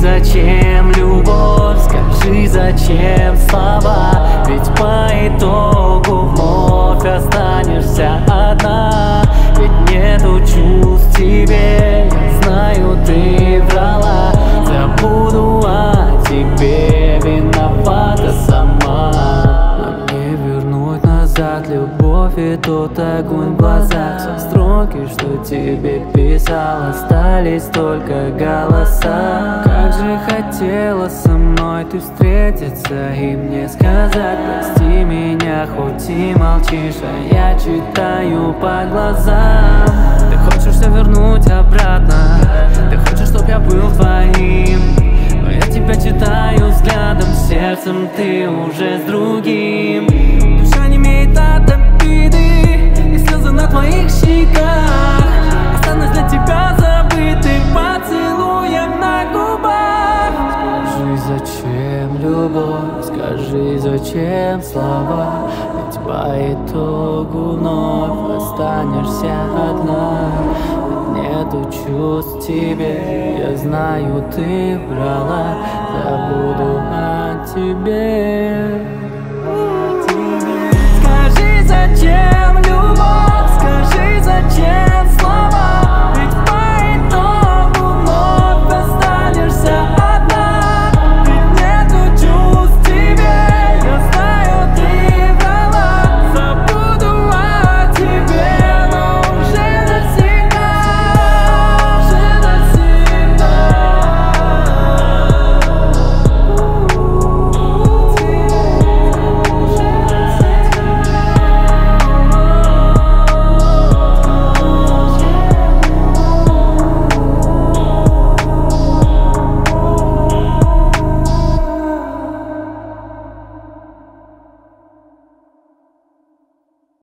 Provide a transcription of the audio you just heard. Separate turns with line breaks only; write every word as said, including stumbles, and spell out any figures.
зачем любовь, скажи, зачем слова. Ведь по итогу вновь останешься одна. Ведь нету чувств в тебе, я знаю, ты врала. Забуду о тебе, виновата сама. Но мне вернуть назад любовь и тот огонь в глазах. Все строки, что тебе писал, остались только голоса. Как же хотела со мной ты встретиться и мне сказать: прости меня, хоть и молчишь, а я читаю по глазам. Ты хочешь все вернуть обратно, ты хочешь, чтоб я был твоим, но я тебя читаю взглядом, сердцем ты уже с другим. Душа не имеет от обиды, и слезы на твоих щеках останусь для тебя забытым поцелуем на губах. Скажи, зачем любовь, скажи, зачем слова. Ведь по итогу вновь останешься одна. Нету чувств в тебе, я знаю, ты врала. Забуду о тебе.